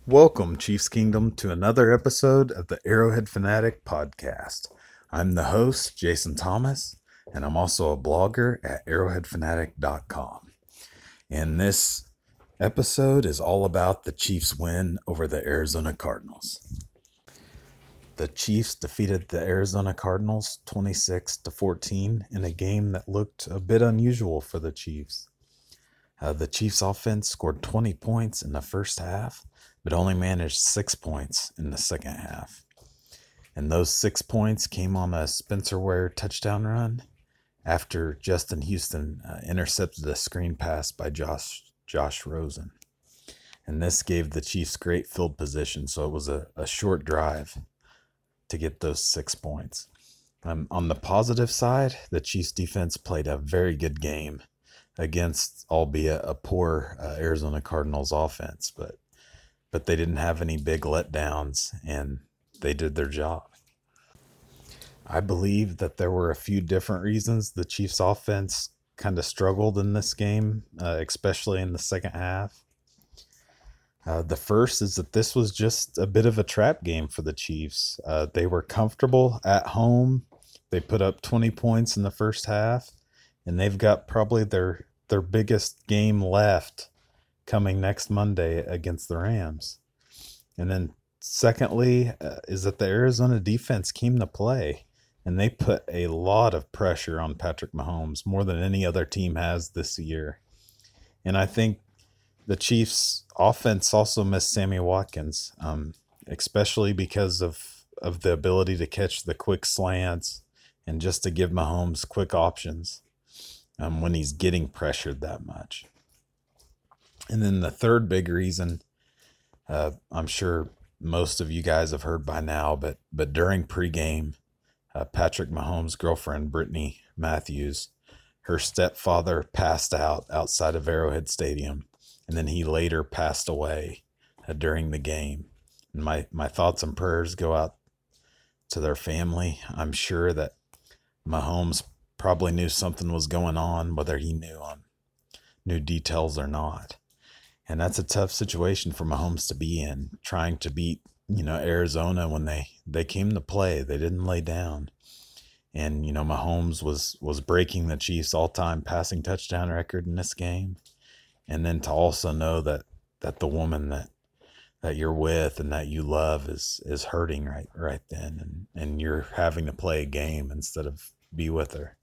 Welcome, Chiefs Kingdom, to another episode of the Arrowhead Fanatic podcast. I'm the host, Jason Thomas, and I'm also a blogger at arrowheadfanatic.com. And this episode is all about the Chiefs' win over the Arizona Cardinals. The Chiefs defeated the Arizona Cardinals 26-14 in a game that looked a bit unusual for the Chiefs. The Chiefs' offense scored 20 points in the first half, but only managed 6 points in the second half. And those 6 points came on a Spencer Ware touchdown run after Justin Houston intercepted a screen pass by Josh Rosen. And this gave the Chiefs great field position, so it was a short drive to get those 6 points. On the positive side, the Chiefs defense played a very good game against, albeit a poor Arizona Cardinals offense, but they didn't have any big letdowns, and they did their job. I believe that there were a few different reasons the Chiefs offense kind of struggled in this game, especially in the second half. The first is that this was just a bit of a trap game for the Chiefs. They were comfortable at home. They put up 20 points in the first half, and they've got probably their biggest game left coming next Monday against the Rams. And then secondly, is that the Arizona defense came to play, and they put a lot of pressure on Patrick Mahomes, more than any other team has this year. And I think the Chiefs offense also missed Sammy Watkins, especially because of the ability to catch the quick slants and just to give Mahomes quick options when he's getting pressured that much. And then the third big reason, I'm sure most of you guys have heard by now, but during pregame, Patrick Mahomes' girlfriend, Brittany Matthews, her stepfather passed out outside of Arrowhead Stadium, and then he later passed away during the game. And my thoughts and prayers go out to their family. I'm sure that Mahomes probably knew something was going on, whether he knew details or not. And that's a tough situation for Mahomes to be in, trying to beat, Arizona when they came to play. They didn't lay down. And, Mahomes was breaking the Chiefs' all-time passing touchdown record in this game. And then to also know that the woman that you're with and that you love is hurting right then, and you're having to play a game instead of be with her.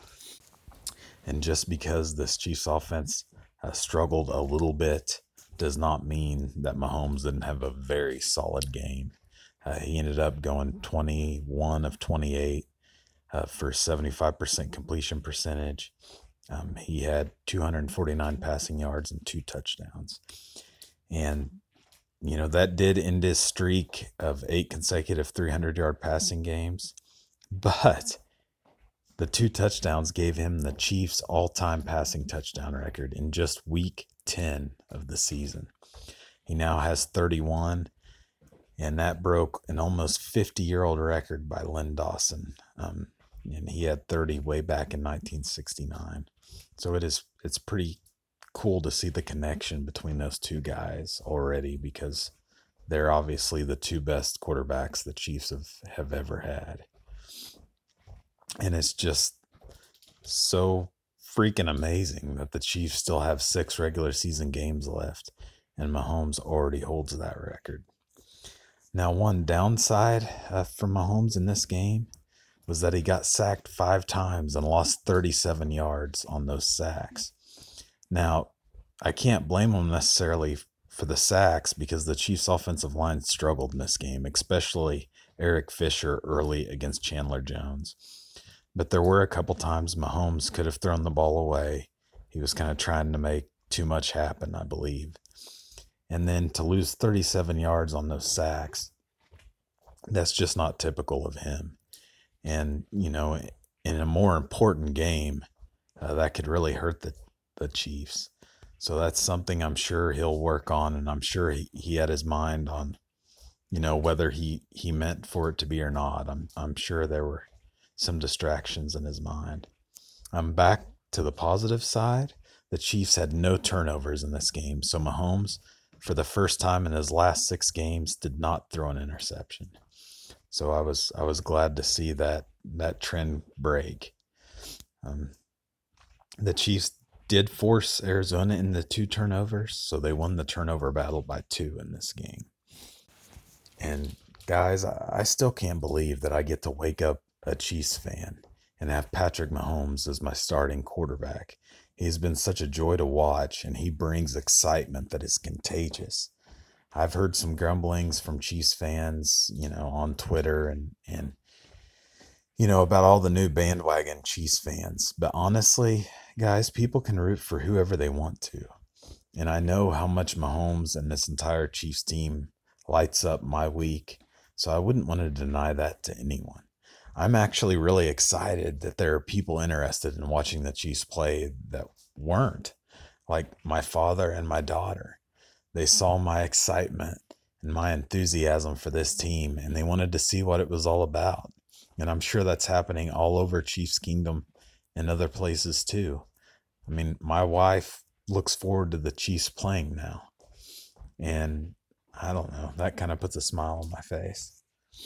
And just because this Chiefs offense struggled a little bit does not mean that Mahomes didn't have a very solid game. He ended up going 21 of 28 for 75% completion percentage. He had 249 passing yards and 2 touchdowns. And, that did end his streak of 8 consecutive 300-yard passing games. But the 2 touchdowns gave him the Chiefs' all-time passing touchdown record in just week 10 of the season. He now has 31, and that broke an almost 50-year-old record by Len Dawson. And he had 30 way back in 1969. So it's pretty cool to see the connection between those two guys already, because they're obviously the 2 best quarterbacks the Chiefs have ever had. And it's just so freaking amazing that the Chiefs still have 6 regular season games left, and Mahomes already holds that record. Now, one downside for Mahomes in this game was that he got sacked 5 times and lost 37 yards on those sacks. Now, I can't blame him necessarily for the sacks, because the Chiefs' offensive line struggled in this game, especially Eric Fisher early against Chandler Jones. But there were a couple times Mahomes could have thrown the ball away. He was kind of trying to make too much happen, I believe. And then to lose 37 yards on those sacks, that's just not typical of him. And, in a more important game, that could really hurt the Chiefs. So that's something I'm sure he'll work on, and I'm sure he had his mind on, whether he meant for it to be or not. I'm sure there were some distractions in his mind. Back to the positive side, the Chiefs had no turnovers in this game, so Mahomes for the first time in his last 6 games, did not throw an interception. So I was glad to see that trend break. Um, the Chiefs did force Arizona into 2 turnovers, so they won the turnover battle by 2 in this game. And guys, I still can't believe that I get to wake up a Chiefs fan and have Patrick Mahomes as my starting quarterback. He's been such a joy to watch, and he brings excitement that is contagious. I've heard some grumblings from Chiefs fans, on Twitter and about all the new bandwagon Chiefs fans. But honestly, guys, people can root for whoever they want to. And I know how much Mahomes and this entire Chiefs team lights up my week, so I wouldn't want to deny that to anyone. I'm actually really excited that there are people interested in watching the Chiefs play that weren't, like my father and my daughter. They saw my excitement and my enthusiasm for this team, and they wanted to see what it was all about. And I'm sure that's happening all over Chiefs Kingdom and other places too. I mean, my wife looks forward to the Chiefs playing now. And I don't know, that kind of puts a smile on my face.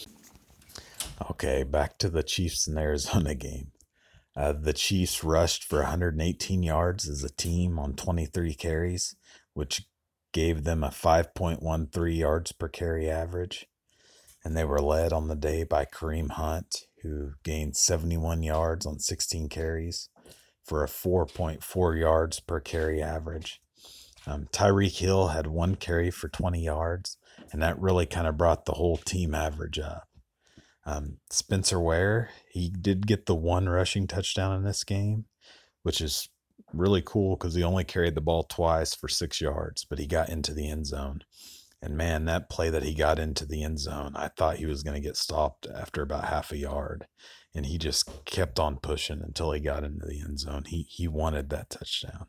Okay, back to the Chiefs and Arizona game. The Chiefs rushed for 118 yards as a team on 23 carries, which gave them a 5.13 yards per carry average. And they were led on the day by Kareem Hunt, who gained 71 yards on 16 carries for a 4.4 yards per carry average. Tyreek Hill had 1 carry for 20 yards, and that really kind of brought the whole team average up. Spencer Ware, he did get the 1 rushing touchdown in this game, which is really cool because he only carried the ball twice for 6 yards, but he got into the end zone. And man, that play that he got into the end zone, I thought he was going to get stopped after about half a yard. And he just kept on pushing until he got into the end zone. He wanted that touchdown.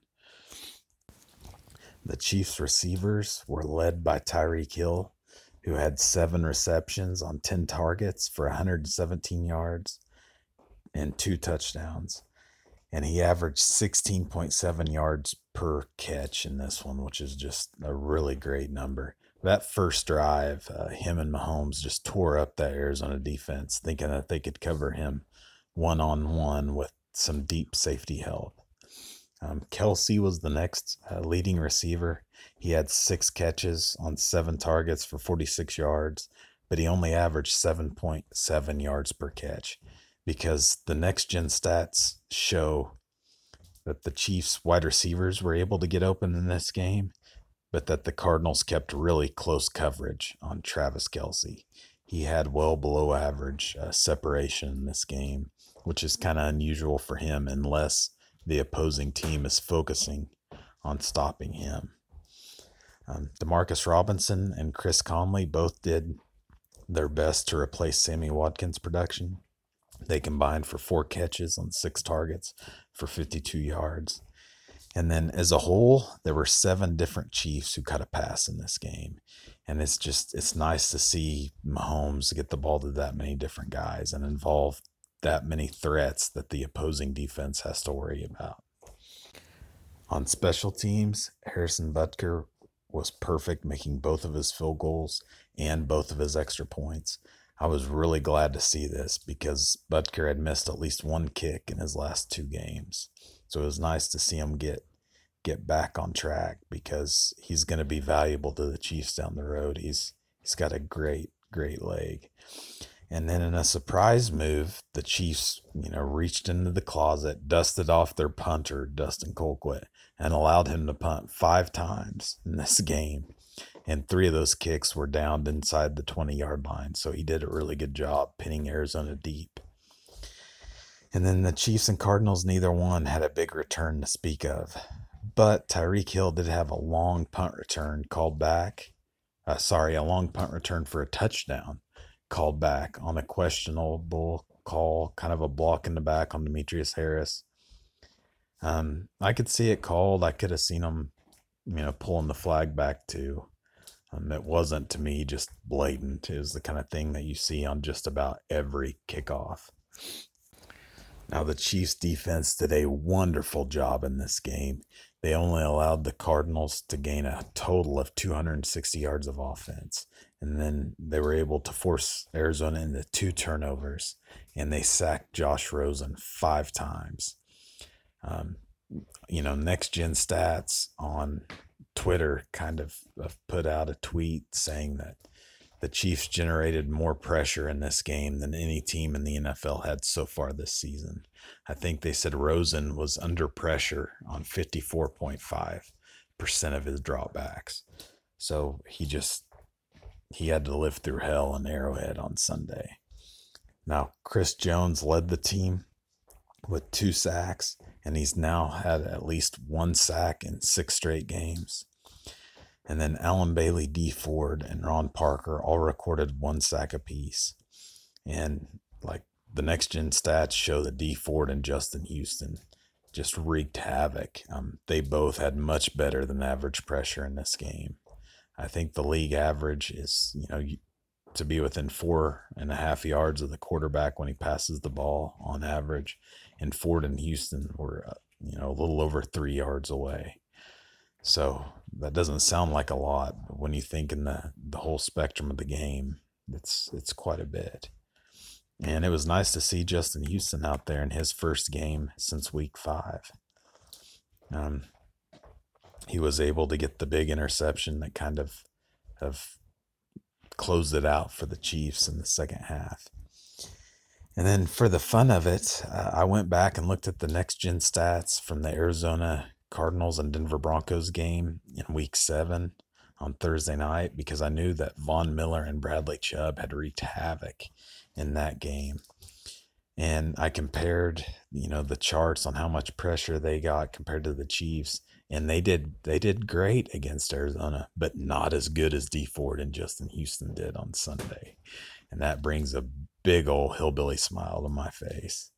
The Chiefs receivers were led by Tyreek Hill, who had 7 receptions on 10 targets for 117 yards and 2 touchdowns. And he averaged 16.7 yards per catch in this one, which is just a really great number. That first drive, him and Mahomes just tore up that Arizona defense, thinking that they could cover him one-on-one with some deep safety help. Kelce was the next leading receiver. He had 6 catches on 7 targets for 46 yards, but he only averaged 7.7 yards per catch because the next gen stats show that the Chiefs wide receivers were able to get open in this game, but that the Cardinals kept really close coverage on Travis Kelce. He had well below average separation in this game, which is kind of unusual for him unless the opposing team is focusing on stopping him. Demarcus Robinson and Chris Conley both did their best to replace Sammy Watkins' production. They combined for 4 catches on 6 targets for 52 yards. And then as a whole, there were 7 different Chiefs who caught a pass in this game. And it's nice to see Mahomes get the ball to that many different guys and involve that many threats that the opposing defense has to worry about. On special teams, Harrison Butker was perfect, making both of his field goals and both of his extra points. I was really glad to see this because Butker had missed at least 1 kick in his last 2 games. So it was nice to see him get back on track because he's going to be valuable to the Chiefs down the road. He's got a great leg. And then in a surprise move, the Chiefs, reached into the closet, dusted off their punter, Dustin Colquitt, and allowed him to punt 5 times in this game. And 3 of those kicks were downed inside the 20-yard line. So he did a really good job pinning Arizona deep. And then the Chiefs and Cardinals, neither one had a big return to speak of. But Tyreek Hill did have a long punt return called back. A long punt return for a touchdown called back on a questionable call, kind of a block in the back on Demetrius Harris. I could see it called. I could have seen him, pulling the flag back too. It wasn't, to me, just blatant. It was the kind of thing that you see on just about every kickoff. Now, the Chiefs defense did a wonderful job in this game, They only allowed the Cardinals to gain a total of 260 yards of offense. And then they were able to force Arizona into 2 turnovers, and they sacked Josh Rosen 5 times. Next Gen Stats on Twitter kind of put out a tweet saying that the Chiefs generated more pressure in this game than any team in the NFL had so far this season. I think they said Rosen was under pressure on 54.5% of his dropbacks. So he had to live through hell in Arrowhead on Sunday. Now, Chris Jones led the team with 2 sacks, and he's now had at least 1 sack in 6 straight games. And then Allen Bailey, Dee Ford, and Ron Parker all recorded 1 sack apiece. And like the Next Gen Stats show that Dee Ford and Justin Houston just wreaked havoc. They both had much better than average pressure in this game. I think the league average is, to be within 4.5 yards of the quarterback when he passes the ball on average. And Ford and Houston were, a little over 3 yards away. So that doesn't sound like a lot, but when you think in the whole spectrum of the game, it's quite a bit. And it was nice to see Justin Houston out there in his first game since week 5. He was able to get the big interception that kind of closed it out for the Chiefs in the second half. And then for the fun of it, I went back and looked at the Next Gen Stats from the Arizona Cardinals and Denver Broncos game in week 7 on Thursday night, because I knew that Von Miller and Bradley Chubb had wreaked havoc in that game. And I compared, the charts on how much pressure they got compared to the Chiefs, and they did great against Arizona, but not as good as Dee Ford and Justin Houston did on Sunday. And that brings a big old hillbilly smile to my face.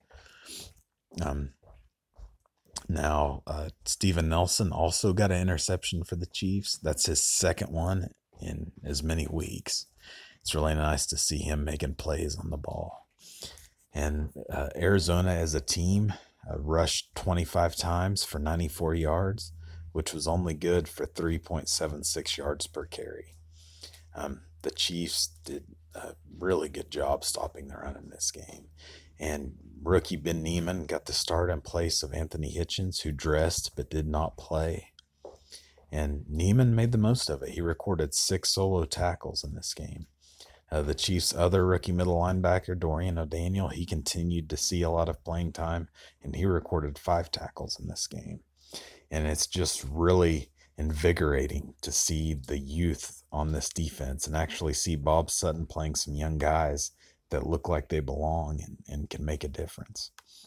Now, Steven Nelson also got an interception for the Chiefs. That's his second one in as many weeks. It's really nice to see him making plays on the ball. And Arizona as a team rushed 25 times for 94 yards, which was only good for 3.76 yards per carry. The Chiefs did a really good job stopping the run in this game. And rookie Ben Niemann got the start in place of Anthony Hitchens, who dressed but did not play. And Niemann made the most of it. He recorded 6 solo tackles in this game. The Chiefs' other rookie middle linebacker, Dorian O'Daniel, he continued to see a lot of playing time, and he recorded 5 tackles in this game. And it's just really invigorating to see the youth on this defense and actually see Bob Sutton playing some young guys that look like they belong and can make a difference.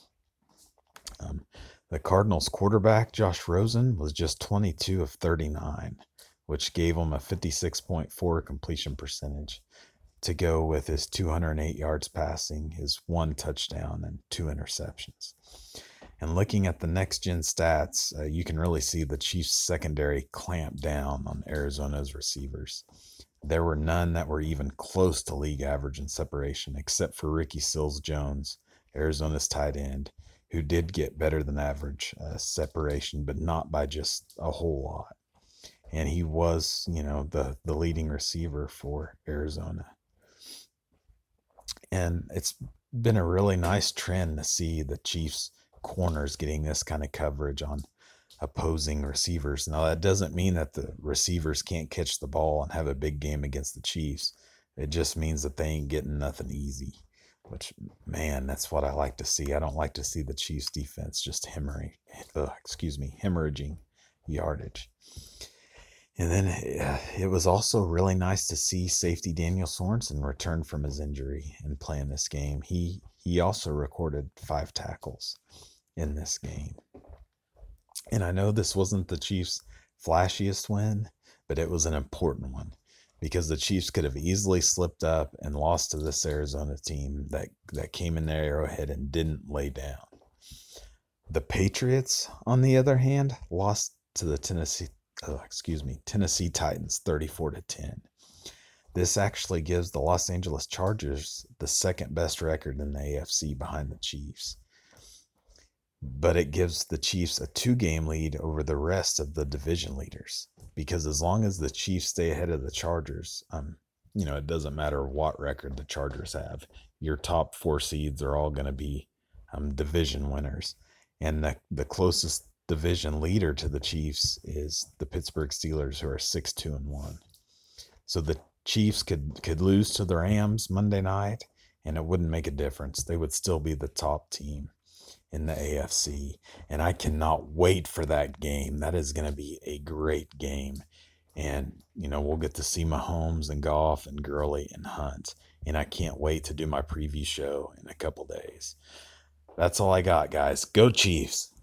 The Cardinals quarterback, Josh Rosen, was just 22 of 39, which gave him a 56.4 completion percentage to go with his 208 yards passing, his 1 touchdown, and 2 interceptions. And looking at the Next Gen Stats, you can really see the Chiefs secondary clamp down on Arizona's receivers. There were none that were even close to league average in separation, except for Ricky Seals-Jones, Arizona's tight end, who did get better than average separation, but not by just a whole lot. And he was, the leading receiver for Arizona. And it's been a really nice trend to see the Chiefs corners getting this kind of coverage on opposing receivers. Now, that doesn't mean that the receivers can't catch the ball and have a big game against the Chiefs. It just means that they ain't getting nothing easy, which, man, that's what I like to see. I don't like to see the Chiefs defense just hemorrhaging yardage. And then it was also really nice to see safety Daniel Sorensen return from his injury and play in this game. He also recorded 5 tackles in this game. And I know this wasn't the Chiefs' flashiest win, but it was an important one because the Chiefs could have easily slipped up and lost to this Arizona team that came in their Arrowhead and didn't lay down. The Patriots, on the other hand, lost to the Tennessee Titans 34-10. This actually gives the Los Angeles Chargers the second best record in the AFC behind the Chiefs. but it gives the Chiefs a 2-game lead over the rest of the division leaders. Because as long as the Chiefs stay ahead of the Chargers, it doesn't matter what record the Chargers have. Your top 4 seeds are all going to be division winners. And the closest division leader to the Chiefs is the Pittsburgh Steelers, who are 6-2-1. So the Chiefs could lose to the Rams Monday night, and it wouldn't make a difference. They would still be the top team in the AFC. And I cannot wait for that game. That is going to be a great game. And, we'll get to see Mahomes and Goff and Gurley and Hunt. And I can't wait to do my preview show in a couple days. That's all I got, guys. Go Chiefs.